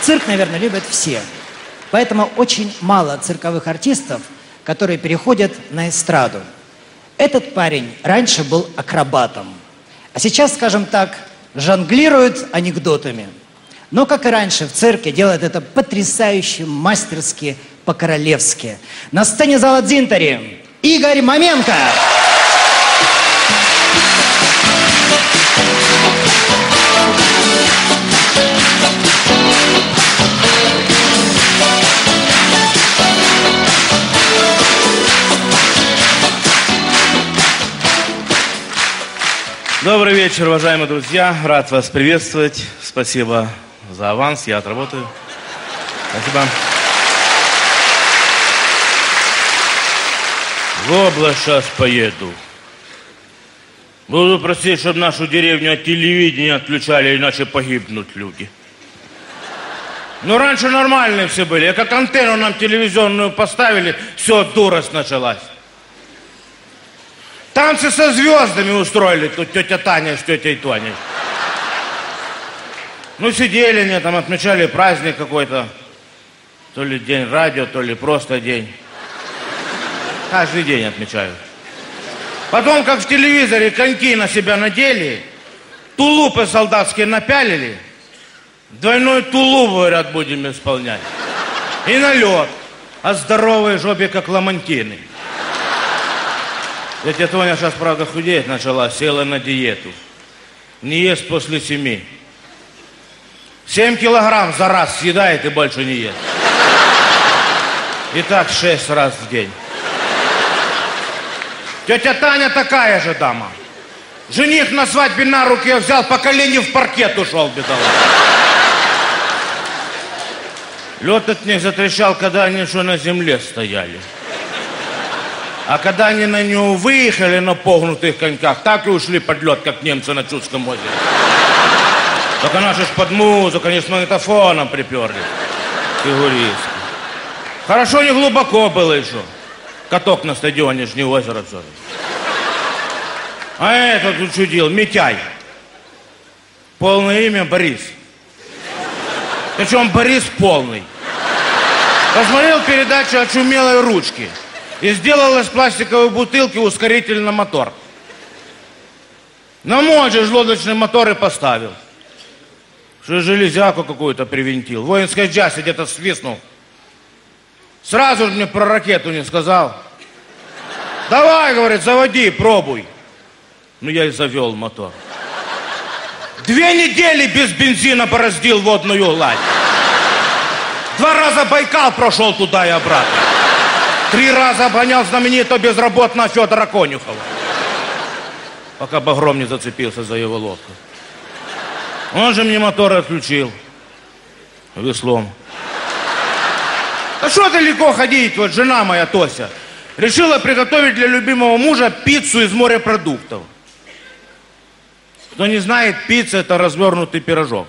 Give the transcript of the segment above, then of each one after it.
цирк, наверное, любят все. Поэтому очень мало цирковых артистов, которые переходят на эстраду. Этот парень раньше был акробатом, а сейчас, скажем так, жонглирует анекдотами. Но, как и раньше, в цирке делает это потрясающе, мастерски, по-королевски. На сцене зала Дзинтари Игорь Маменко. Добрый вечер, уважаемые друзья. Рад вас приветствовать. Спасибо за аванс. Я отработаю. Спасибо. В область сейчас поеду. Буду просить, чтобы нашу деревню от телевидения отключали, иначе погибнут люди. Но раньше нормальные все были. Как антенну нам телевизионную поставили, все, дурость началась. Танцы со звездами устроили тут тетя Таня с тетей Тоней. Ну, сидели они там, отмечали праздник какой-то. То ли день радио, то ли просто день. Каждый день отмечают. Потом, как в телевизоре, коньки на себя надели, тулупы солдатские напялили, двойной тулуп, говорят, будем исполнять. И на лед. А здоровые жопе, как ламантины. Тетя Тоня сейчас, правда, худеть начала, села на диету. Не ест после 7. 7 килограмм за раз съедает и больше не ест. И так 6 раз в день. Тетя Таня такая же дама. Жених на свадьбе на руки взял, по колени в паркет ушел, бедолага. Лед от них затрещал, когда они еще на земле стояли. А когда они на него выехали на погнутых коньках, так и ушли под лед, как немцы на Чудском озере. Только наши ж под музыку, они с магнитофоном приперли. Фигуристы. Хорошо не глубоко было еще. Каток на стадионе, ж не озеро все. А этот учудил, Митяй. Полное имя Борис. Причем Борис полный. Посмотрел передачу «Очумелой ручки» и сделал из пластиковой бутылки ускоритель на мотор. На мой же лодочный мотор и поставил. Что железяку какую-то привинтил. Воинской джасе где-то свистнул. Сразу же мне про ракету не сказал. Давай, говорит, заводи, пробуй. Ну, я и завел мотор. 2 недели без бензина бороздил водную гладь. 2 раза Байкал прошел туда и обратно. 3 раза обгонял знаменитого безработного Федора Конюхова. Пока багром не зацепился за его лодку. Он же мне мотор отключил. Веслом. А что далеко ходить? Вот жена моя Тося решила приготовить для любимого мужа пиццу из морепродуктов. Кто не знает, пицца — это развернутый пирожок.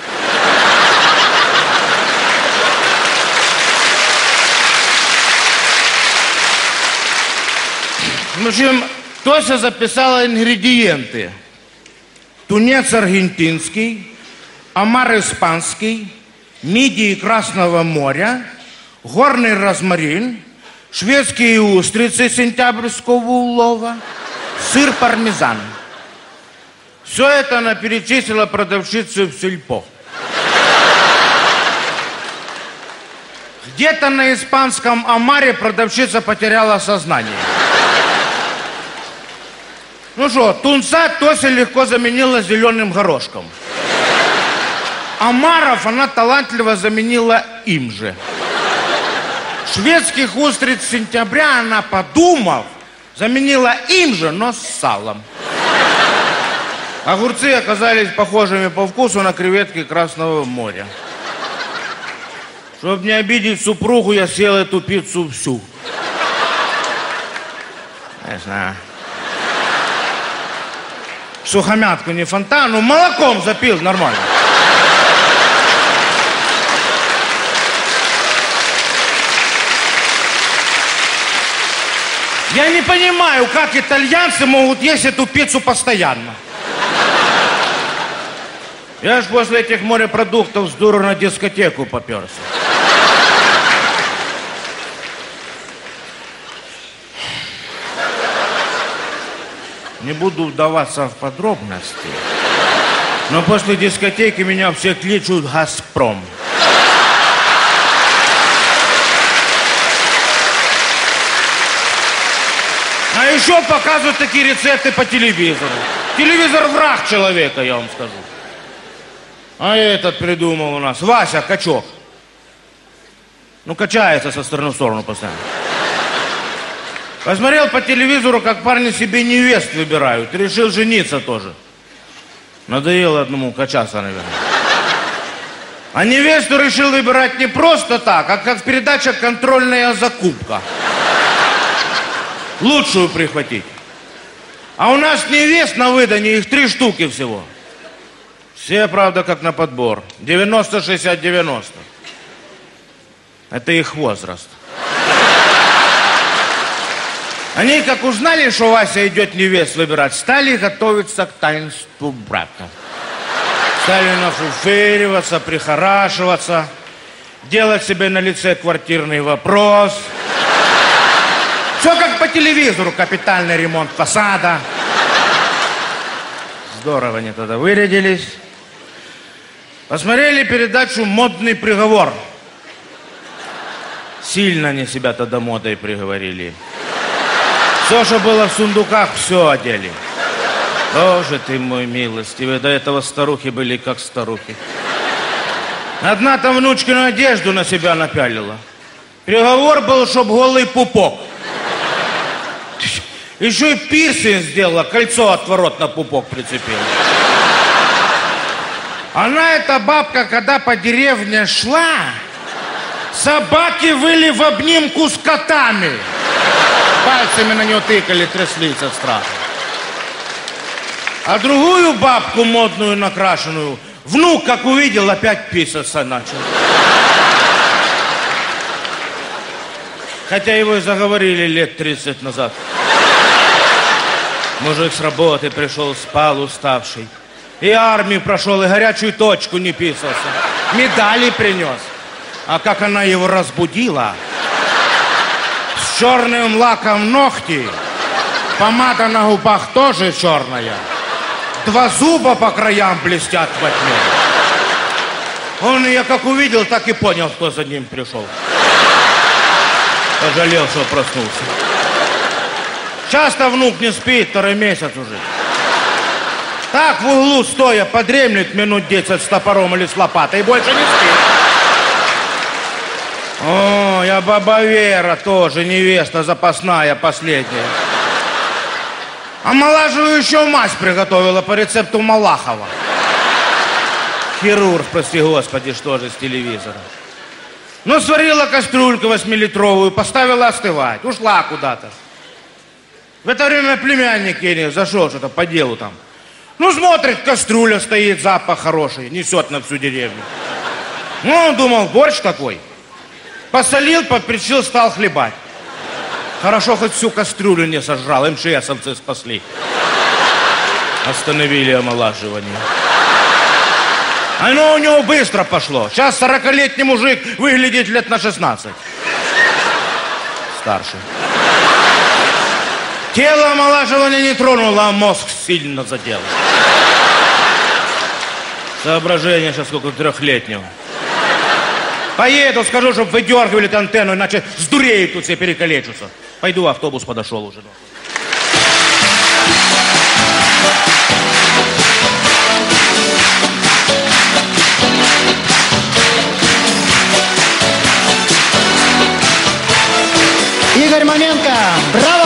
В общем, Тося записала ингредиенты. Тунец аргентинский, омар испанский, мидии Красного моря, горный розмарин, шведские устрицы сентябрьского улова, сыр пармезан. Все это она перечислила продавщице в сельпо. Где-то на испанском омаре продавщица потеряла сознание. Ну что, тунца Тося легко заменила зеленым горошком. Омаров она талантливо заменила им же. Шведских устриц сентября она, подумав, заменила им же, но с салом. Огурцы оказались похожими по вкусу на креветки Красного моря. Чтобы не обидеть супругу, я съел эту пиццу всю. Не знаю. Сухомятку не фонтан, ну молоком запил нормально. Я не понимаю, как итальянцы могут есть эту пиццу постоянно. Я ж после этих морепродуктов с дуру на дискотеку поперся. Не буду вдаваться в подробности, но после дискотеки меня все кличут «Газпром». А еще показывают такие рецепты по телевизору. Телевизор враг человека, я вам скажу. А этот придумал у нас, Вася Качок. Ну, качается со стороны в сторону постоянно. Посмотрел по телевизору, как парни себе невест выбирают. Решил жениться тоже. Надоело одному качаться, наверное. А невесту решил выбирать не просто так, а как передача «Контрольная закупка». Лучшую прихватить. А у нас невест на выданье, их 3 штуки всего. Все, правда, как на подбор. 90, 60, 90. Это их возраст. Они, как узнали, что Вася идет невест выбирать, стали готовиться к таинству брака. Стали нафуфыриваться, прихорашиваться, делать себе на лице квартирный вопрос. Все как по телевизору, капитальный ремонт фасада. Здорово они тогда вырядились. Посмотрели передачу «Модный приговор». Сильно они себя тогда модой приговорили. Все, что было в сундуках, все одели. Боже ты мой милостивый, до этого старухи были как старухи. Одна там внучкину одежду на себя напялила. Приговор был, чтоб голый пупок. Еще и пирсинг сделала, кольцо отворот на пупок прицепила. Она, эта бабка, когда по деревне шла, собаки выли в обнимку с котами. Пальцами на нее тыкали, тряслись от страха. А другую бабку модную, накрашенную, внук, как увидел, опять писаться начал. Хотя его и заговорили лет 30 назад. Мужик с работы пришел, спал уставший. И армию прошел, и горячую точку не писался. Медали принес. А как она его разбудила... С черным лаком ногти, помада на губах тоже черная, 2 зуба по краям блестят во тьме. Он ее как увидел, так и понял, кто за ним пришел. Пожалел, что проснулся. Часто внук не спит, 2-й месяц уже. Так в углу стоя подремлет минут 10 с топором или с лопатой и больше не спит. О, я баба Вера тоже, невеста запасная, последняя. Омолаживающую мазь приготовила по рецепту Малахова. Хирург, прости господи, что же с телевизора. Ну, сварила кастрюльку 8-литровую, поставила остывать, ушла куда-то. В это время племянник ей зашел что-то по делу там. Ну, смотрит, кастрюля стоит, запах хороший, несет на всю деревню. Ну, он думал, борщ какой. Посолил, попричил, стал хлебать. Хорошо, хоть всю кастрюлю не сожрал, МЧСовцы спасли. Остановили омолаживание. Оно у него быстро пошло. Сейчас 40-летний мужик выглядит лет на 16. Старше. Тело омолаживания не тронуло, а мозг сильно задел. Соображение сейчас сколько 3-летнего. Поеду, скажу, чтобы выдергивали эту антенну, иначе сдуреют тут все, перекалечатся. Пойду, автобус подошел уже. Игорь Маменко, браво!